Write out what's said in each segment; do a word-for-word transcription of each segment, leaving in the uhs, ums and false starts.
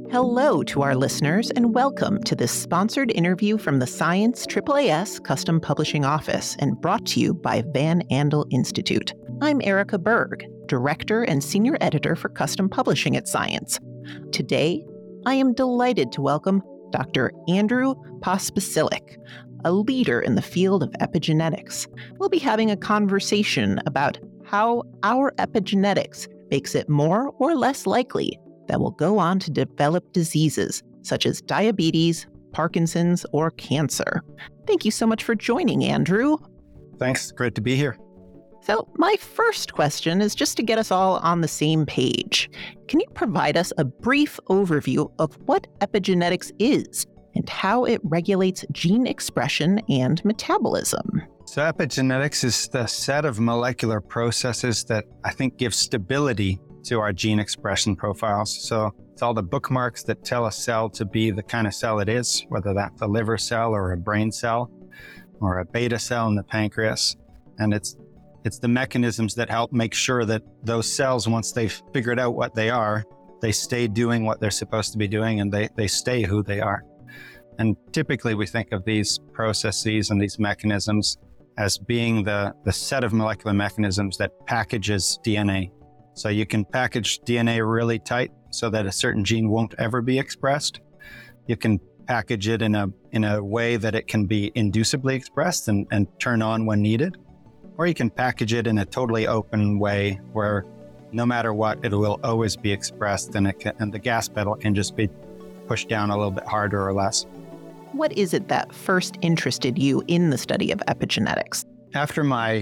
Hello to our listeners and welcome to this sponsored interview from the Science triple A S Custom Publishing Office and brought to you by Van Andel Institute. I'm Erica Berg, Director and Senior Editor for Custom Publishing at Science. Today, I am delighted to welcome Doctor Andrew Pospisil, a leader in the field of epigenetics. We'll be having a conversation about how our epigenetics makes it more or less likely that we'll go on to develop diseases such as diabetes, Parkinson's, or cancer. Thank you so much for joining, Andrew. Thanks. Great to be here. So my first question is just to get us all on the same page. Can you provide us a brief overview of what epigenetics is and how it regulates gene expression and metabolism? So epigenetics is the set of molecular processes that I think give stability to our gene expression profiles. So it's all the bookmarks that tell a cell to be the kind of cell it is, whether that's a liver cell or a brain cell or a beta cell in the pancreas. And it's it's the mechanisms that help make sure that those cells, once they've figured out what they are, they stay doing what they're supposed to be doing and they, they stay who they are. And typically we think of these processes and these mechanisms as being the, the set of molecular mechanisms that packages D N A. So you can package D N A really tight so that a certain gene won't ever be expressed. You can package it in a in a way that it can be inducibly expressed and, and turn on when needed. Or you can package it in a totally open way where no matter what, it will always be expressed and, it can, and the gas pedal can just be pushed down a little bit harder or less. What is it that first interested you in the study of epigenetics? After my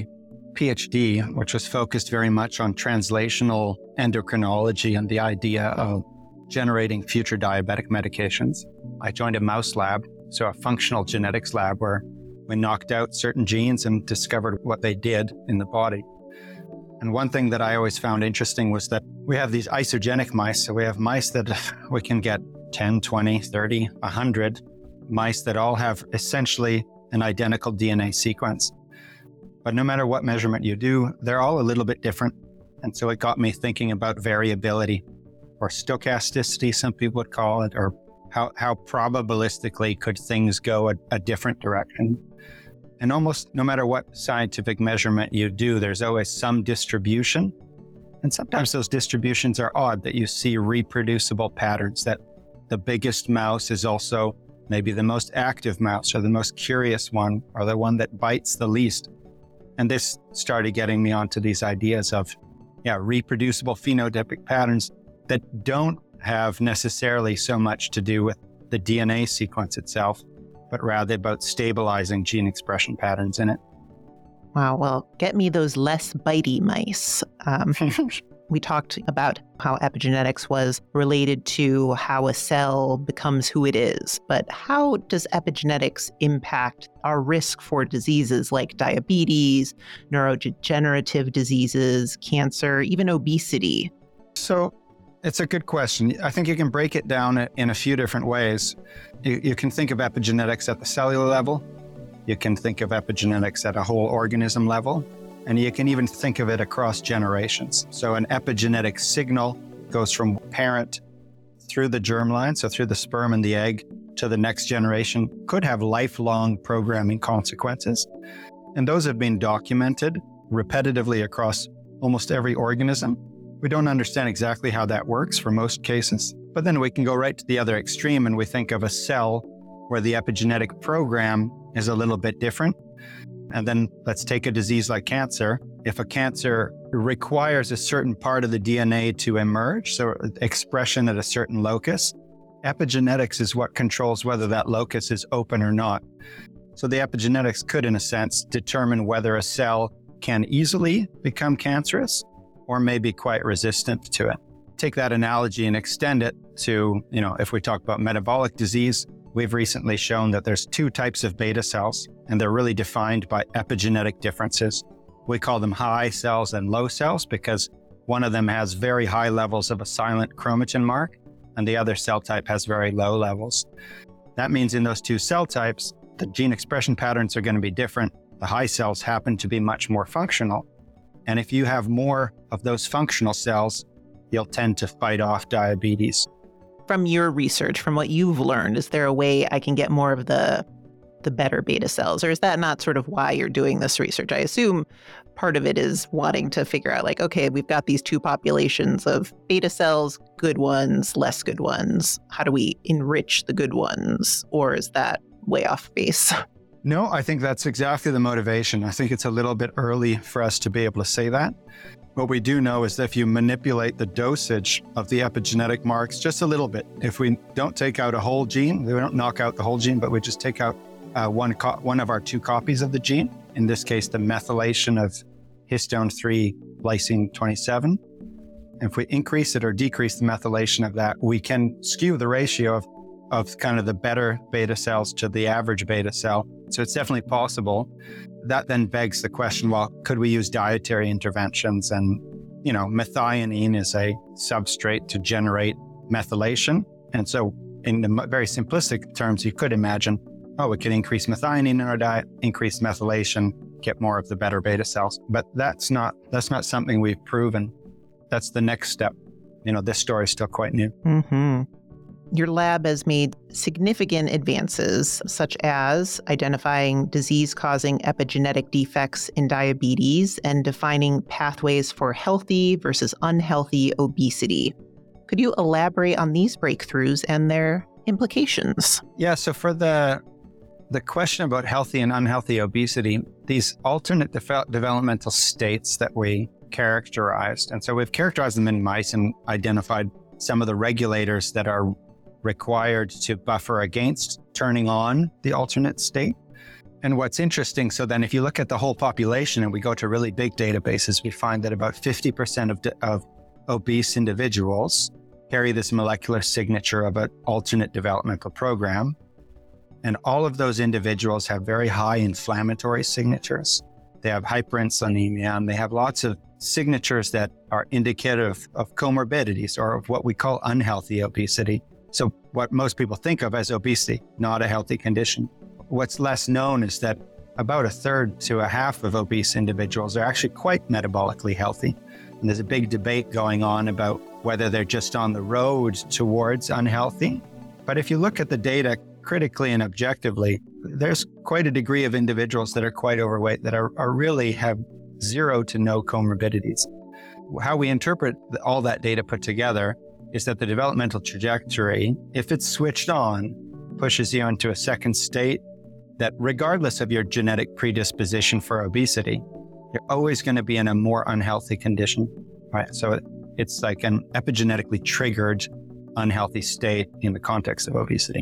PhD, which was focused very much on translational endocrinology and the idea of generating future diabetic medications, I joined a mouse lab, so a functional genetics lab where we knocked out certain genes and discovered what they did in the body. And one thing that I always found interesting was that we have these isogenic mice. So we have mice that we can get ten, twenty, thirty, one hundred mice that all have essentially an identical D N A sequence. But no matter what measurement you do, they're all a little bit different. And so it got me thinking about variability, or stochasticity, some people would call it, or how, how probabilistically could things go a, a different direction. And almost no matter what scientific measurement you do, there's always some distribution. And sometimes those distributions are odd, that you see reproducible patterns, that the biggest mouse is also maybe the most active mouse, or the most curious one, or the one that bites the least. And this started getting me onto these ideas of, yeah, reproducible phenotypic patterns that don't have necessarily so much to do with the D N A sequence itself, but rather about stabilizing gene expression patterns in it. Wow, well, get me those less bitey mice. Um, we talked about how epigenetics was related to how a cell becomes who it is, but how does epigenetics impact our risk for diseases like diabetes, neurodegenerative diseases, cancer, even obesity? So it's a good question. I think you can break it down in a few different ways. You, you can think of epigenetics at the cellular level. You can think of epigenetics at a whole organism level. And you can even think of it across generations. So an epigenetic signal goes from parent through the germline, so through the sperm and the egg, to the next generation, could have lifelong programming consequences. And those have been documented repetitively across almost every organism. We don't understand exactly how that works for most cases. But then we can go right to the other extreme and we think of a cell where the epigenetic program is a little bit different. And then let's take a disease like cancer. If a cancer requires a certain part of the D N A to emerge, so expression at a certain locus, epigenetics is what controls whether that locus is open or not. So the epigenetics could, in a sense, determine whether a cell can easily become cancerous or may be quite resistant to it. Take that analogy and extend it to, you know, if we talk about metabolic disease, we've recently shown that there's two types of beta cells, and they're really defined by epigenetic differences. We call them high cells and low cells because one of them has very high levels of a silent chromatin mark, and the other cell type has very low levels. That means in those two cell types, the gene expression patterns are going to be different. The high cells happen to be much more functional. And if you have more of those functional cells, you'll tend to fight off diabetes. from your research, from what you've learned, is there a way I can get more of the the better beta cells? Or is that not sort of why you're doing this research? I assume part of it is wanting to figure out like, okay, we've got these two populations of beta cells, good ones, less good ones. How do we enrich the good ones? Or is that way off base? No, I think that's exactly the motivation. I think it's a little bit early for us to be able to say that. What we do know is that if you manipulate the dosage of the epigenetic marks just a little bit, if we don't take out a whole gene, we don't knock out the whole gene, but we just take out uh, one co- one of our two copies of the gene, in this case, the methylation of histone three lysine twenty-seven. If we increase it or decrease the methylation of that, we can skew the ratio of, of kind of the better beta cells to the average beta cell. So it's definitely possible. That then begs the question, well, could we use dietary interventions? And, you know, methionine is a substrate to generate methylation. And so in the very simplistic terms, you could imagine, oh, we could increase methionine in our diet, increase methylation, get more of the better beta cells. But that's not that's not something we've proven. That's the next step. You know, this story is still quite new. Mm-hmm. Your lab has made significant advances, such as identifying disease-causing epigenetic defects in diabetes and defining pathways for healthy versus unhealthy obesity. Could you elaborate on these breakthroughs and their implications? Yeah, so for the the question about healthy and unhealthy obesity, these alternate de- developmental states that we characterized, and so we've characterized them in mice and identified some of the regulators that are required to buffer against turning on the alternate state. And what's interesting, so then if you look at the whole population and we go to really big databases, we find that about fifty percent of, of obese individuals carry this molecular signature of an alternate developmental program. And all of those individuals have very high inflammatory signatures. They have hyperinsulinemia, and they have lots of signatures that are indicative of comorbidities or of what we call unhealthy obesity. So what most people think of as obesity, not a healthy condition. What's less known is that about a third to a half of obese individuals are actually quite metabolically healthy. And there's a big debate going on about whether they're just on the road towards unhealthy. But if you look at the data critically and objectively, there's quite a degree of individuals that are quite overweight that are, are really have zero to no comorbidities. How we interpret all that data put together is that the developmental trajectory, if it's switched on, pushes you into a second state that regardless of your genetic predisposition for obesity, you're always going to be in a more unhealthy condition, right? So it's like an epigenetically triggered unhealthy state in the context of obesity.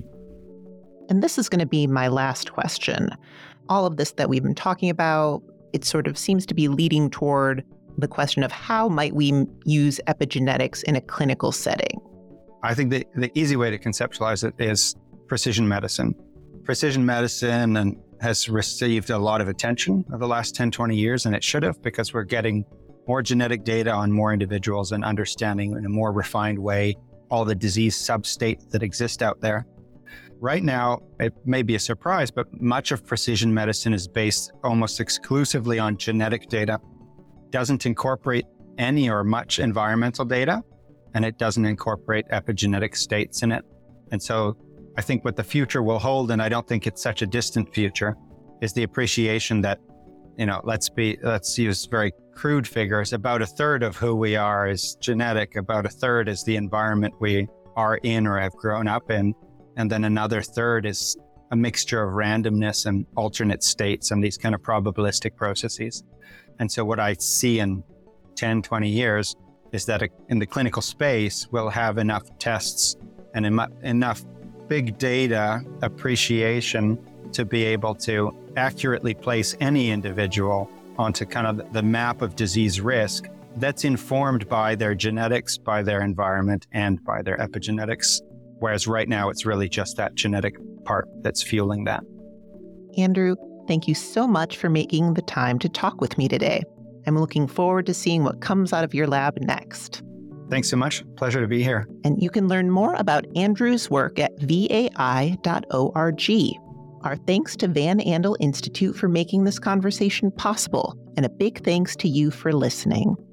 And this is going to be my last question. All of this that we've been talking about, it sort of seems to be leading toward the question of how might we use epigenetics in a clinical setting? I think the, the easy way to conceptualize it is precision medicine. Precision medicine and has received a lot of attention over the last ten, twenty years, and it should have, because we're getting more genetic data on more individuals and understanding in a more refined way all the disease substates that exist out there. Right now, it may be a surprise, but much of precision medicine is based almost exclusively on genetic data. Doesn't incorporate any or much environmental data, and it doesn't incorporate epigenetic states in it. And so I think what the future will hold, and I don't think it's such a distant future, is the appreciation that, you know, let's be, let's use very crude figures. About a third of who we are is genetic. About a third is the environment we are in or have grown up in. And then another third is a mixture of randomness and alternate states and these kind of probabilistic processes. And so what I see in ten, twenty years is that in the clinical space, we'll have enough tests and em- enough big data appreciation to be able to accurately place any individual onto kind of the map of disease risk that's informed by their genetics, by their environment, and by their epigenetics. Whereas right now, it's really just that genetic part that's fueling that. Andrew, thank you so much for making the time to talk with me today. I'm looking forward to seeing what comes out of your lab next. Thanks so much. Pleasure to be here. And you can learn more about Andrew's work at V A I dot org. Our thanks to Van Andel Institute for making this conversation possible, and a big thanks to you for listening.